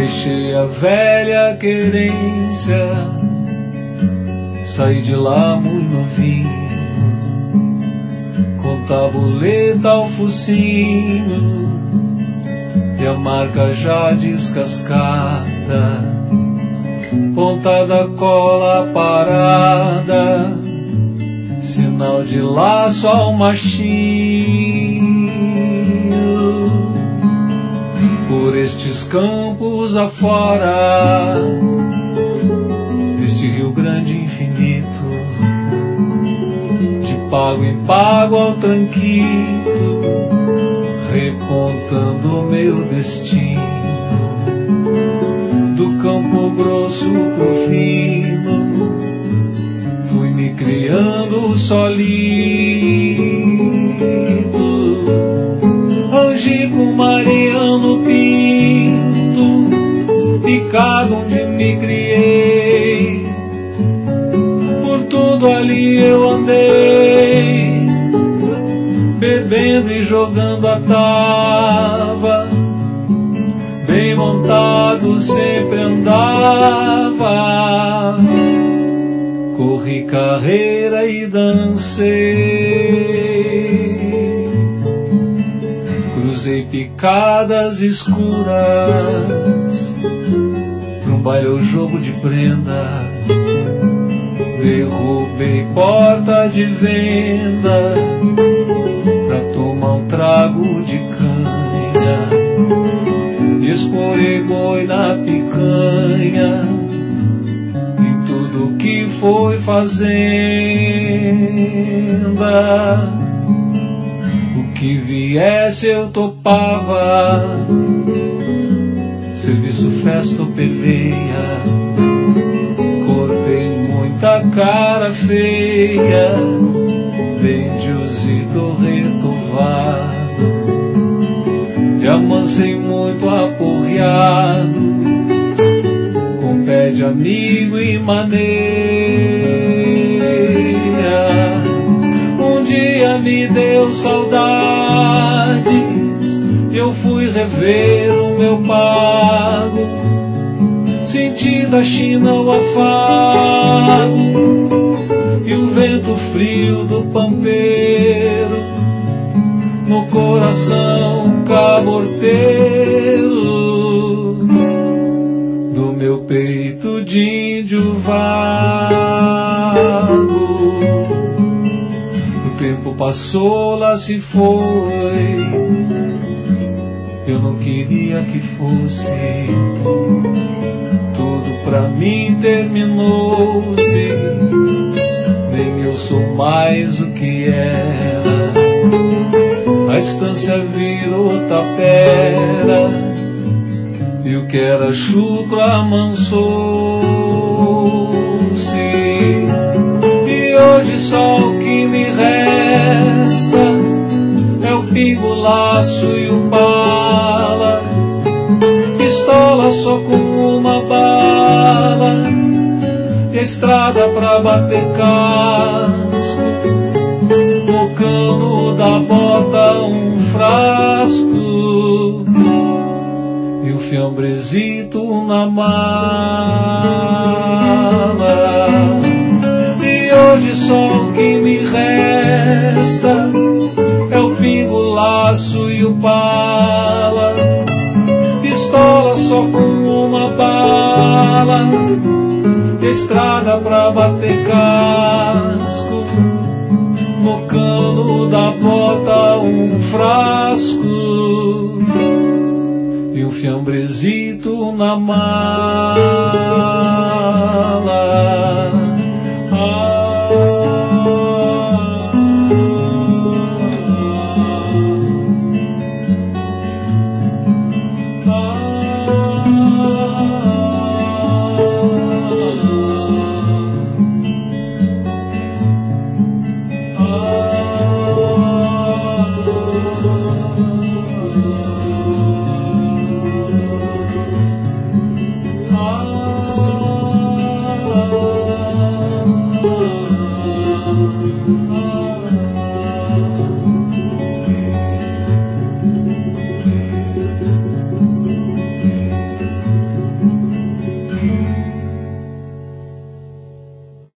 Deixei a velha querência, saí de lá muito novinho, com tabuleta ao focinho e a marca já descascada, ponta da cola parada, sinal de laço ao machinho. Por estes campos afora, deste Rio Grande infinito, de pago em pago ao tranquilo, repontando meu destino, do Campo Grosso pro fino, fui me criando solito. Angico, Mariano, Pinto, Picado onde me criei, por tudo ali eu andei, bebendo e jogando a tava, bem montado sempre andava, corri carreira e dancei, cruzei picadas escuras, pra um baile ou jogo de prenda, derrubei porta de venda, pra tomar um trago de canha, esporei boi na picanha, em tudo que foi fazenda, o que viesse eu topava, serviço, festa ou peleia, cortei muita cara feia, bendiozito retovado, e amancei muito aporreado, com pé de amigo e maneira. Um dia me deu saudades, eu fui rever o meu pago, sentindo a China o afago, e o vento frio do pampeiro, no coração caborteiro, do meu peito de índio vago. O tempo passou, lá se foi, eu não queria que fosse, tudo pra mim terminou-se, nem eu sou mais o que era, a estância virou tapera, e o que era chucro amansou-se, e hoje só o que me resta é o pingo, laço e o bala, pistola só com uma bala, e a estrada pra bater casco, no cano da bota um frasco, e o fiambrezito na mala. E hoje só o que me resta é o pingo, laço e o bala, pistola só com uma bala, estrada pra bater casco, no cano da bota um frasco, e um fiambrezito na mala.